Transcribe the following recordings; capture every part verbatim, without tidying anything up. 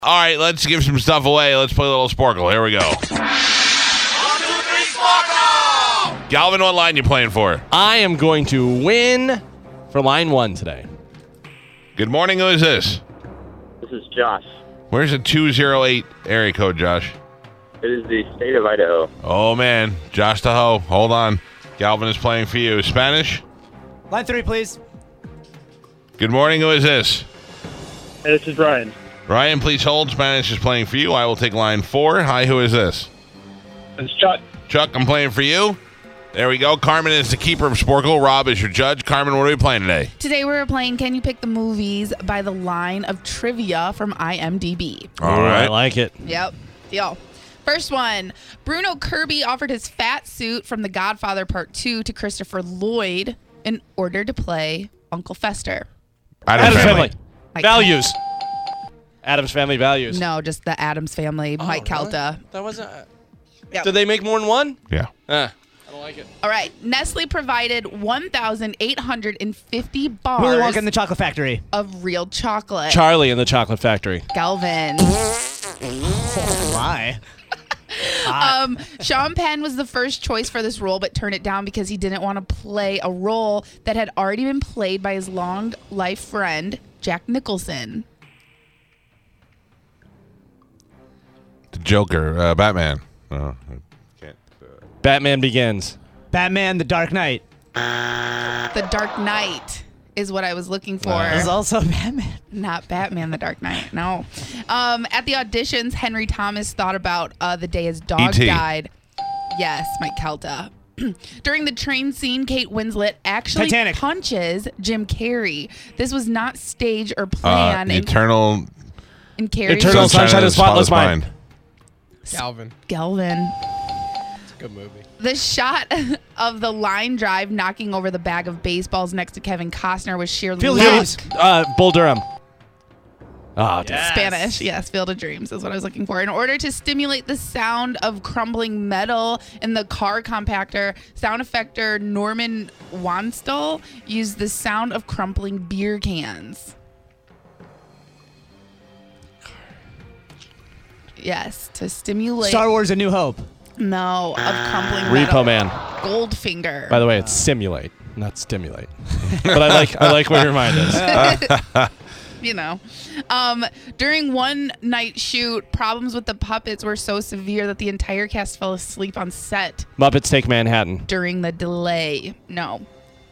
All right, let's give some stuff away. Let's play a little Sporkle. Here we go. One, two, three, Sporkle! Galvin, what line you playing for? I am going to win for line one today. Good morning. Who is this? This is Josh. Where's the two oh eight area code, Josh? It is the state of Idaho. Oh, man. Josh Tahoe. Hold on. Galvin is playing for you. Spanish? Line three, please. Good morning. Who is this? Hey, this is Ryan. Ryan, please hold. Spanish is playing for you. I will take line four. Hi, who is this? It's Chuck. Chuck, I'm playing for you. There we go. Carmen is the keeper of Sporkle. Rob is your judge. Carmen, what are we playing today? Today we're playing Can You Pick the Movies by the line of trivia from I M D B. All Ooh, right. I like it. Yep. Deal. First one. Bruno Kirby offered his fat suit from The Godfather Part two to Christopher Lloyd in order to play Uncle Fester. Adam's Adam's family. Family. Mike- Values. Adam's Family Values. No, just the Addams Family, Oh, Mike really? Calta. That wasn't. Uh, Yep. Did they make more than one? Yeah. Eh, I don't like it. All right. Nestle provided one thousand eight hundred fifty bars Willy Wonka and the Chocolate Factory. of real chocolate. Charlie in the Chocolate Factory. Galvin. Oh, my. Um, Sean Penn was the first choice for this role, but turned it down because he didn't want to play a role that had already been played by his long life friend, Jack Nicholson. The Joker. Uh, Batman. Oh, I can't. Uh, Batman Begins. Batman, The Dark Knight. The Dark Knight is what I was looking for. Uh. There's also Batman. Not Batman, The Dark Knight. No. Um, at the auditions, Henry Thomas thought about uh, the day his dog E T died. Yes, Mike Calta. During the train scene, Kate Winslet actually Titanic. punches Jim Carrey. This was not staged or uh, planned. in, Eternal. in Carrey's Eternal Sunshine of the Spotless Mind. Galvin. Galvin. It's a good movie. The shot of the line drive knocking over the bag of baseballs next to Kevin Costner was sheer Field of luck. Dreams. Uh, Bull Durham. Oh, damn. Spanish, yes, Field of Dreams is what I was looking for. In order to stimulate the sound of crumbling metal in the car compactor, sound effector Norman Wanstall used the sound of crumpling beer cans. Yes, to stimulate. Star Wars A New Hope. No, of crumpling metal. Repo Man. Goldfinger. By the way, it's simulate, not stimulate. But I like I like where your mind is. you know. Um, during one night shoot, problems with the puppets were so severe that the entire cast fell asleep on set Muppets Take Manhattan. during the delay. No.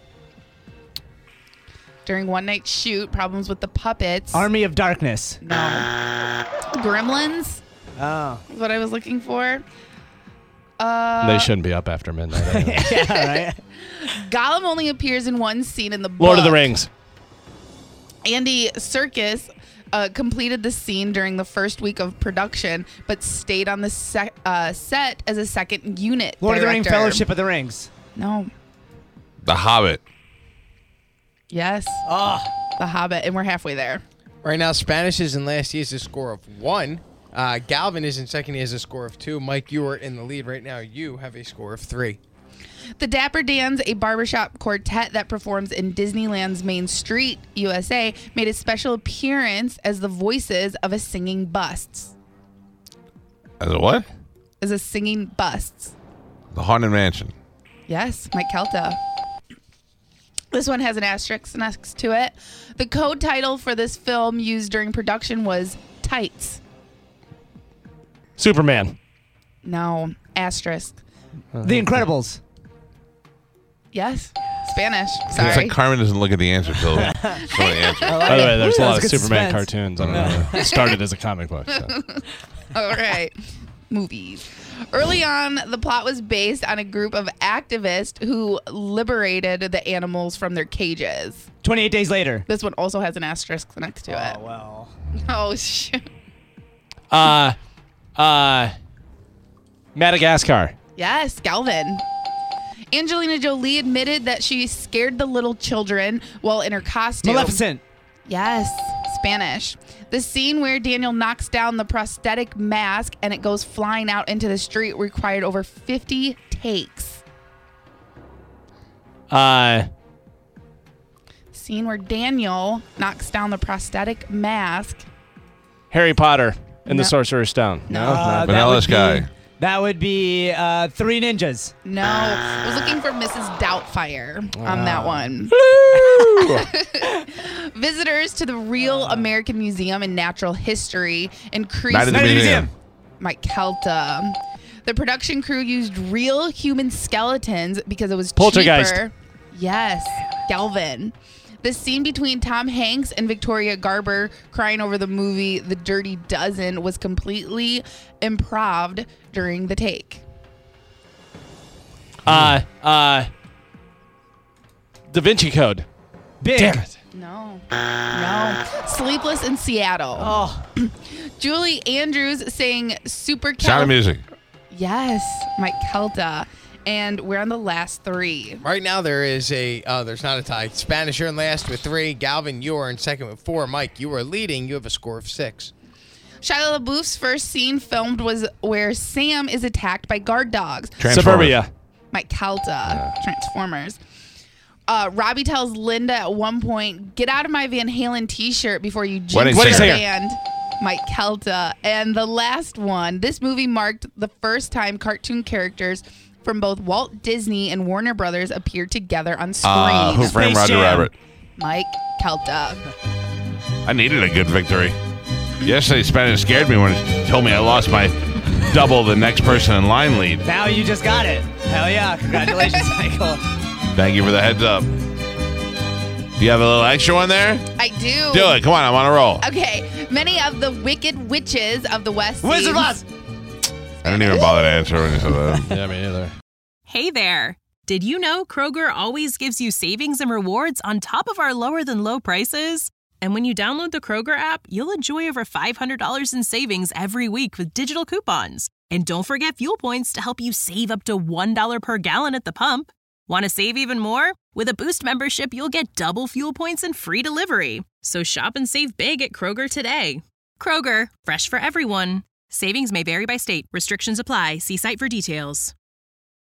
During one night shoot, problems with the puppets. Army of Darkness. no. Gremlins Oh. is what I was looking for. Uh, They shouldn't be up after midnight. Anyway. Yeah, right? Gollum only appears in one scene in the book. Lord of the Rings. Andy Serkis uh, completed the scene during the first week of production, but stayed on the sec- uh, set as a second unit Lord of the Rings, director. Fellowship of the Rings. No. The Hobbit. Yes. Oh. The Hobbit, and we're halfway there. Right now, Spanish is in last. He has a score of one. Uh, Galvin is in second. He has a score of two. Mike, you are in the lead right now. You have a score of three. The Dapper Dans, a barbershop quartet that performs in Disneyland's Main Street, U S A, made a special appearance as the voices of a singing busts. As a what? As a singing busts. The Haunted Mansion. Yes, Mike Calta. This one has an asterisk next to it. The code title for this film used during production was Tights. Superman. No, asterisk. The Incredibles. Yes, Spanish. It's Sorry. like Carmen doesn't look at the answer till somebody answers. By the way, there's Ooh, a lot of that's good Superman suspense. cartoons. I don't know. It started as a comic book. So. All right. Movies. Early on, the plot was based on a group of activists who liberated the animals from their cages. twenty-eight Days Later. This one also has an asterisk next to it. Oh, well. Oh, shit. Uh, uh, Madagascar. Yes, Galvin. Angelina Jolie admitted that she scared the little children while in her costume. Maleficent. Yes, Spanish. The scene where Daniel knocks down the prosthetic mask and it goes flying out into the street required over fifty takes. Uh, Scene where Daniel knocks down the prosthetic mask Harry Potter and No. the Sorcerer's Stone. No, Uh, not that Vanilla would be- Sky. That would be uh, Three Ninjas. No, I was looking for Missus Doubtfire on that one. Visitors to the Real American Museum in Natural History increased. Night at the Night at the Museum. Museum. Mike Kelta. The production crew used real human skeletons because it was Poltergeist. cheaper. Yes, Galvin. The scene between Tom Hanks and Victoria Garber crying over the movie The Dirty Dozen was completely improved during the take. Uh, uh, Da Vinci Code. Big. Damn it. No. No. Sleepless in Seattle. Oh, Julie Andrews saying super Sound of Music. Yes, Mike Kelta. And we're on the last three. Right now there is a uh, there's not a tie. Spanish, you're in last with three. Galvin, you are in second with four. Mike, you are leading. You have a score of six. Shia LaBeouf's first scene filmed was where Sam is attacked by guard dogs. Transformers. Suburbia. Mike Kelta, Transformers. Uh, Robbie tells Linda at one point, "Get out of my Van Halen T-shirt before you Wedding jinx the singer. band." Mike Kelta. And the last one. This movie marked the first time cartoon characters from both Walt Disney and Warner Brothers appeared together on screen. Uh, Who Framed Space Roger Jam. Rabbit? Mike Kelta. I needed a good victory. Yesterday, Spanish scared me when it told me I lost my double the next person in line lead. now you just got it. Hell yeah. Congratulations, Michael. Thank you for the heads up. Do you have a little extra one there? I do. Do it. Come on, I'm on a roll. Okay. Many of the wicked witches of the West Wizard of Seas- Oz. I didn't even bother to answer when you said that. Yeah, me neither. Hey there! Did you know Kroger always gives you savings and rewards on top of our lower than low prices? And when you download the Kroger app, you'll enjoy over five hundred dollars in savings every week with digital coupons. And don't forget fuel points to help you save up to one dollar per gallon at the pump. Want to save even more? With a Boost membership, you'll get double fuel points and free delivery. So shop and save big at Kroger today. Kroger, fresh for everyone. Savings may vary by state. Restrictions apply. See site for details.